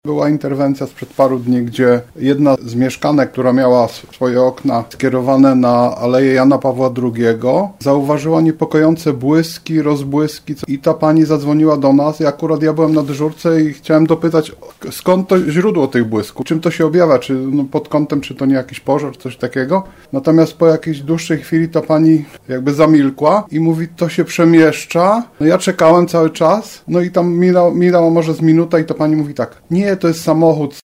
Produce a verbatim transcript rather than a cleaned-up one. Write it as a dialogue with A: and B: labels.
A: Była interwencja sprzed paru dni, gdzie jedna z mieszkanek, która miała swoje okna skierowane na Aleję Jana Pawła drugiego, zauważyła niepokojące błyski, rozbłyski i ta pani zadzwoniła do nas i akurat ja byłem na dyżurce i chciałem dopytać, skąd to źródło tych błysków, czym to się objawia, czy no, pod kątem, czy to nie jakiś pożar, coś takiego. Natomiast po jakiejś dłuższej chwili ta pani jakby zamilkła i mówi, to się przemieszcza. No ja czekałem cały czas, no i tam minęło, minęło może z minuta i ta pani mówi tak, nie, to jest samochód